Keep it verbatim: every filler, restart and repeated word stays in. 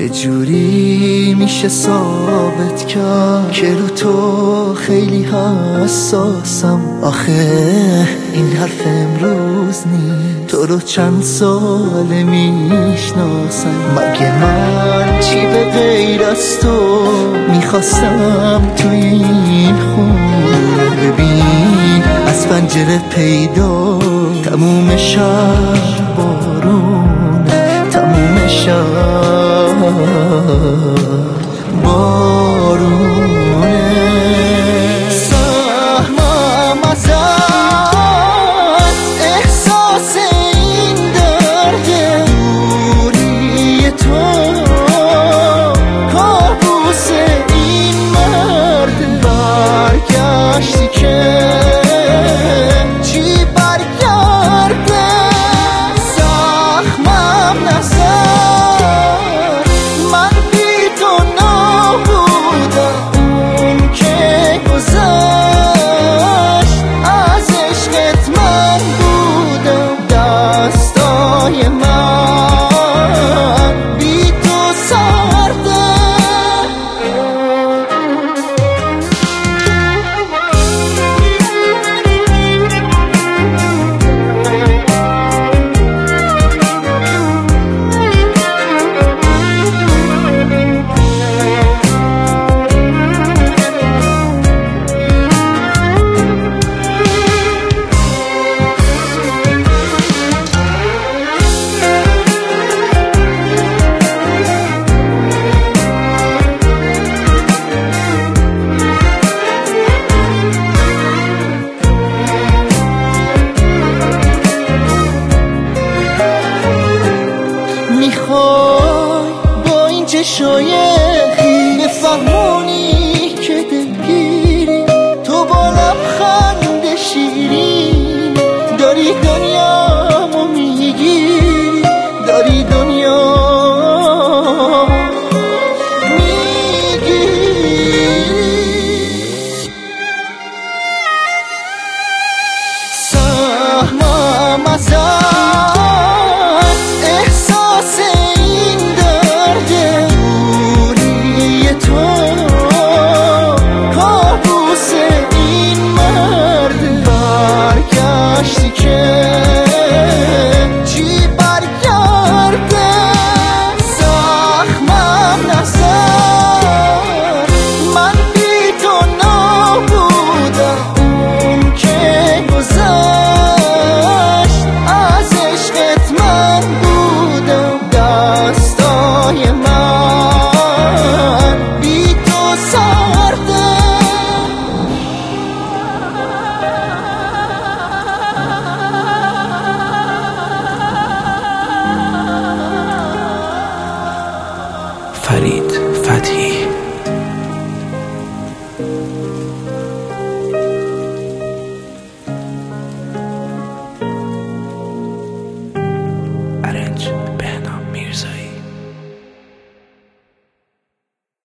جوری میشه ثابت کرد که رو تو خیلی حساسم. آخه این حرف امروز نی، تو رو چند ساله میشناسم. مگه من چی به غیر از تو میخواستم تو این خونه؟ ببین از پنجره پیدا تموم شب بارونه، تموم شب با